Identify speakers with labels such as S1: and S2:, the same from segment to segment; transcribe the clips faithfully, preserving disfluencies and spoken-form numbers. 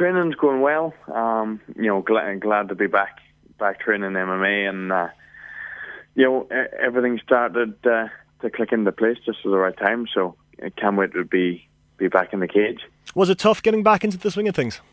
S1: training's going well. Um, you know, glad, glad to be back back training M M A, and uh, you know, everything started uh, to click into place just at the right time. So I can't wait to be be back in the cage.
S2: Was it tough getting back into the swing of things?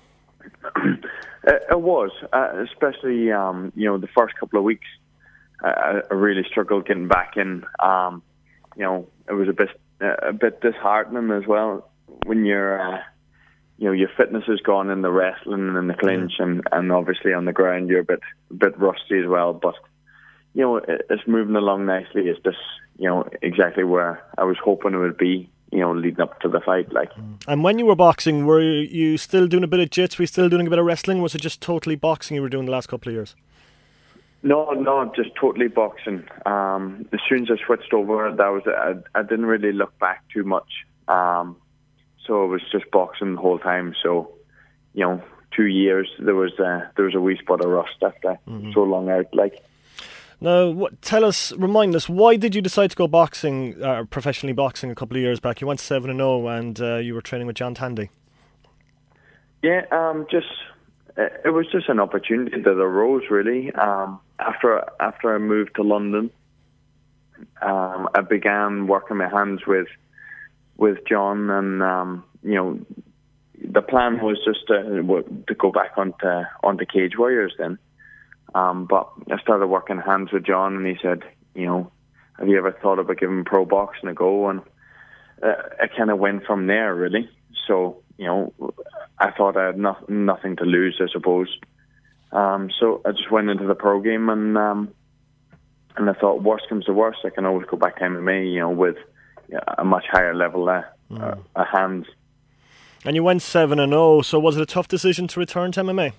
S1: it, it was, uh, especially um, you know, the first couple of weeks. I, I really struggled getting back in. Um, you know, it was a bit a bit disheartening as well when you're. Uh, You know, your fitness is gone in the wrestling and the clinch, and, and obviously on the ground you're a bit a bit rusty as well. But you know, it, it's moving along nicely. It's just, you know, exactly where I was hoping it would be. You know, leading up to the fight, like.
S2: And when you were boxing, were you still doing a bit of jits? Were you still doing a bit of wrestling? Was it just totally boxing you were doing the last couple of years?
S1: No, no, just totally boxing. Um, as soon as I switched over, that was I, I didn't really look back too much. Um, So it was just boxing the whole time. So, you know, two years there was uh, there was a wee spot of rust after mm-hmm. so long out. Like,
S2: now, what, tell us, remind us, why did you decide to go boxing, uh, professionally boxing, a couple of years back? You went seven and zero, and uh, you were training with John Tandy.
S1: Yeah, um, just it was just an opportunity that arose really. Um, after after I moved to London, um, I began working my hands with. with John, and um, you know, the plan was just to, to go back onto onto Cage Warriors then. Um, but I started working hands with John, and he said, you know, have you ever thought about giving pro boxing a go? And uh, it kind of went from there, really. So, you know, I thought I had no, nothing to lose, I suppose. Um, so I just went into the pro game, and um, and I thought, worst comes to worst, I can always go back to M M A, you know, with a much higher level uh, mm. uh, uh, hands.
S2: And you went seven and zero. So was it a tough decision to return to M M A?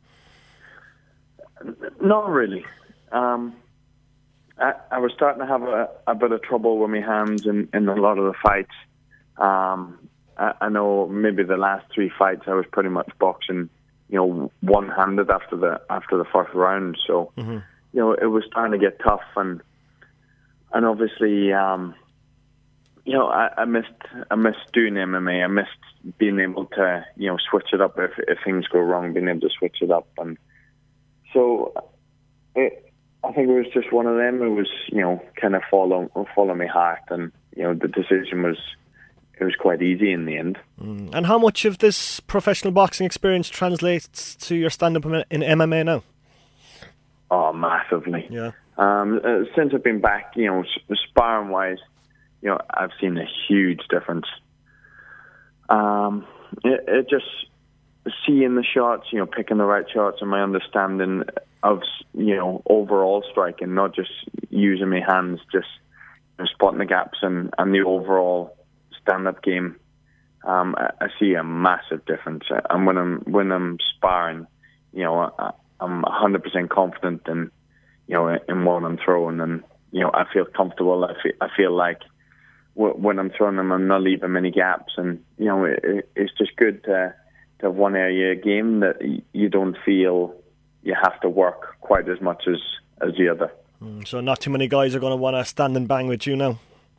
S1: Not really. Um, I, I was starting to have a, a bit of trouble with my hands in, in a lot of the fights. Um, I, I know maybe the last three fights I was pretty much boxing, you know, one-handed after the after the first round. So mm-hmm. you know, it was starting to get tough, and and obviously. Um, You know, I, I missed I missed doing M M A. I missed being able to, you know, switch it up if, if things go wrong, being able to switch it up. And so it, I think it was just one of them. It was, you know, kind of follow, follow my heart. And, you know, the decision was, it was quite easy in the end.
S2: Mm. And how much of this professional boxing experience translates to your stand-up in M M A now?
S1: Oh, massively.
S2: Yeah.
S1: Um, uh, since I've been back, you know, sparring-wise, you know, I've seen a huge difference. Um, it, it just seeing the shots, you know, picking the right shots, and my understanding of, you know, overall striking, not just using my hands, just, you know, spotting the gaps and, and the overall stand-up game. Um, I, I see a massive difference. And when I'm when I'm sparring, you know, I, I'm one hundred percent confident in, you know, in what I'm throwing, and you know, I feel comfortable. I feel I feel like when I'm throwing them, I'm not leaving many gaps, and you know, it, it's just good to, to have one area of game that you don't feel you have to work quite as much as, as the other.
S2: Mm, so not too many guys are going to want to stand and bang with you now?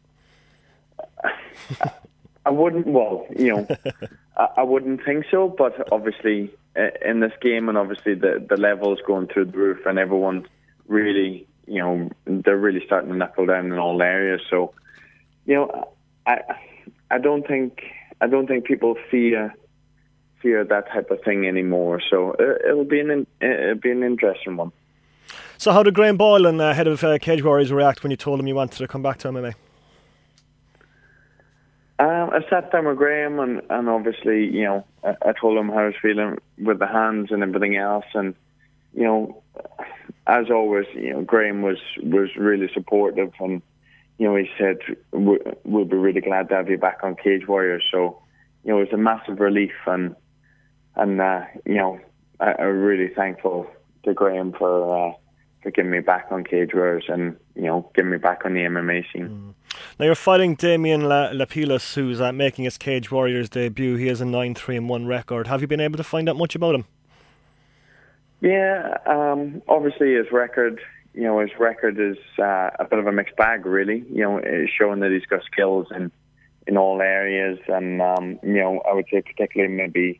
S1: I, I wouldn't, well, you know, I, I wouldn't think so, but obviously in this game, and obviously the, the levels going through the roof, and everyone's really, you know, they're really starting to knuckle down in all areas, so you know, I I don't think I don't think people fear fear that type of thing anymore. So it, it'll be an it'll be an interesting one.
S2: So how did Graham Boylan, uh, head of uh, Cage Warriors, react when you told him you wanted to come back to M M A?
S1: Um, I sat down with Graham, and, and obviously, you know, I, I told him how I was feeling with the hands and everything else, and you know, as always, you know, Graham was was really supportive, and you know, he said, we'll be really glad to have you back on Cage Warriors. So, you know, it was a massive relief, and, and uh, you know, I, I'm really thankful to Graham for uh, for getting me back on Cage Warriors, and, you know, getting me back on the M M A scene.
S2: Mm. Now, you're fighting Damian La- Lapilus, who's uh, making his Cage Warriors debut. He has a nine three and one record. Have you been able to find out much about him?
S1: Yeah, um, obviously his record... You know, his record is uh, a bit of a mixed bag, really. You know, it's showing that he's got skills in, in all areas. And, um, you know, I would say particularly maybe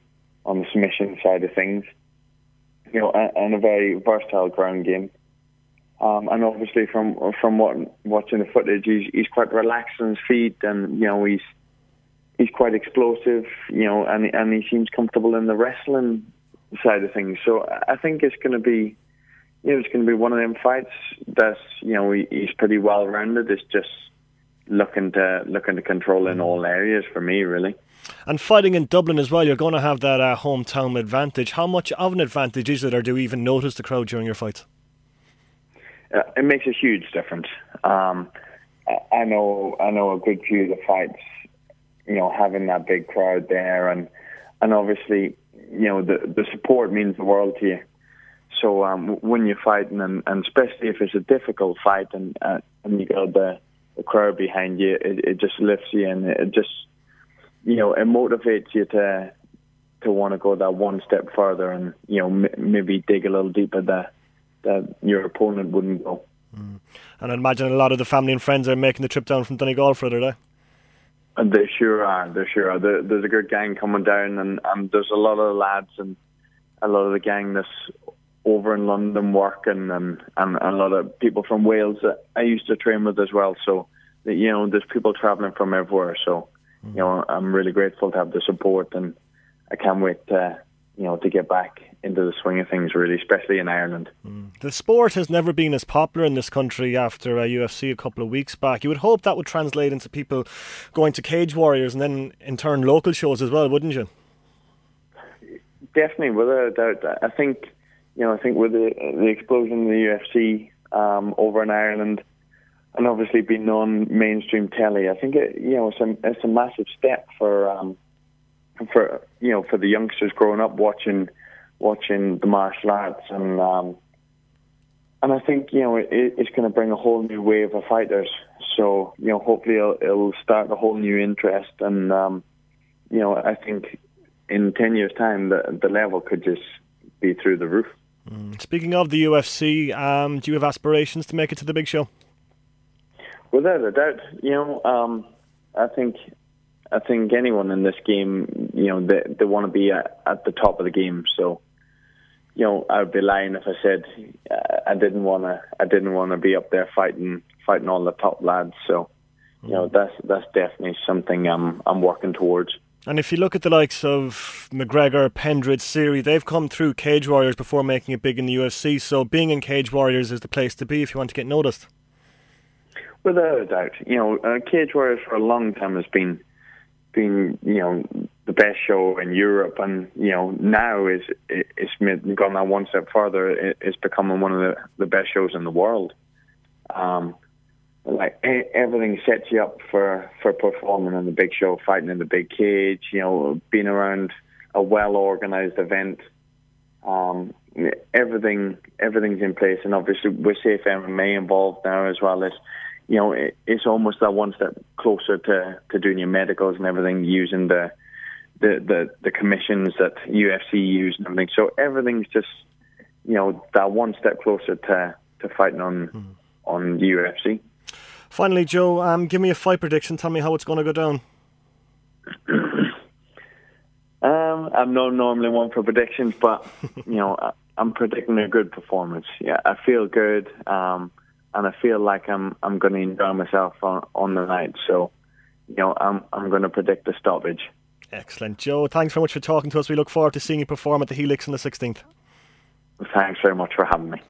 S1: on the submission side of things. You know, and, and a very versatile ground game. Um, and obviously, from from what watching the footage, he's he's quite relaxed on his feet, and you know he's he's quite explosive. You know, and and he seems comfortable in the wrestling side of things. So I think it's going to be, you know, it's going to be one of them fights that's, you know, he, he's pretty well rounded. It's just looking to looking to control in all areas for me, really.
S2: And fighting in Dublin as well, you're going to have that uh, hometown advantage. How much of an advantage is it, or do you even notice the crowd during your fights?
S1: Uh, it makes a huge difference. Um, I, I know, I know a good few of the fights. You know, having that big crowd there, and and obviously, you know, the the support means the world to you. So um, when you're fighting, and, and especially if it's a difficult fight, and uh, and you got the, the crowd behind you, it, it just lifts you, and it just, you know, it motivates you to to want to go that one step further, and you know, m- maybe dig a little deeper that that your opponent wouldn't go.
S2: Mm. And I imagine a lot of the family and friends are making the trip down from Donegal for it, are they?
S1: And they sure are. They sure are. There, there's a good gang coming down, and, and there's a lot of lads and a lot of the gang that's over in London working, and, and, and a lot of people from Wales that I used to train with as well. So, you know, there's people travelling from everywhere. So, you know, I'm really grateful to have the support, and I can't wait to, you know, to get back into the swing of things, really, especially in Ireland.
S2: Mm. The sport has never been as popular in this country after uh, U F C a couple of weeks back. You would hope that would translate into people going to Cage Warriors and then in turn local shows as well, wouldn't you?
S1: Definitely, without a doubt. I think, you know, I think with the, the explosion of the U F C um, over in Ireland, and obviously being on mainstream telly, I think it, you know, it's a, it's a massive step for um, for you know for the youngsters growing up watching. watching the martial arts, and um, and I think, you know, it, it's going to bring a whole new wave of fighters. So, you know, hopefully it'll, it'll start a whole new interest, and um, you know, I think in ten years' time the the level could just be through the roof.
S2: Mm. Speaking of the U F C, um, do you have aspirations to make it to the big show?
S1: Without a doubt, you know, um, I think. I think anyone in this game, you know, they they want to be at, at the top of the game. So, you know, I'd be lying if I said uh, I didn't want to. I didn't want to be up there fighting, fighting all the top lads. So, you know, that's that's definitely something I'm I'm working towards.
S2: And if you look at the likes of McGregor, Pendred, Siri, they've come through Cage Warriors before making it big in the U F C. So, being in Cage Warriors is the place to be if you want to get noticed.
S1: Without a doubt, you know, uh, Cage Warriors for a long time has been. been, you know, the best show in Europe, and you know, now is it's gone that one step further. It's becoming one of the, the best shows in the world. Um, like everything sets you up for, for performing in the big show, fighting in the big cage. You know, being around a well organized event. Um, everything everything's in place, and obviously with Safe M M A involved now as well as. You know, it, it's almost that one step closer to, to doing your medicals and everything, using the, the, the, the commissions that U F C use and everything. So everything's just, you know, that one step closer to, to fighting on mm. on U F C.
S2: Finally, Joe, um, give me a fight prediction. Tell me how it's going to go down.
S1: um, I'm not normally one for predictions, but, you know, I, I'm predicting a good performance. Yeah, I feel good. Um, And I feel like I'm I'm going to enjoy myself on, on the night. So, you know, I'm I'm going to predict a stoppage.
S2: Excellent, Joe. Thanks very much for talking to us. We look forward to seeing you perform at the Helix on the sixteenth.
S1: Thanks very much for having me.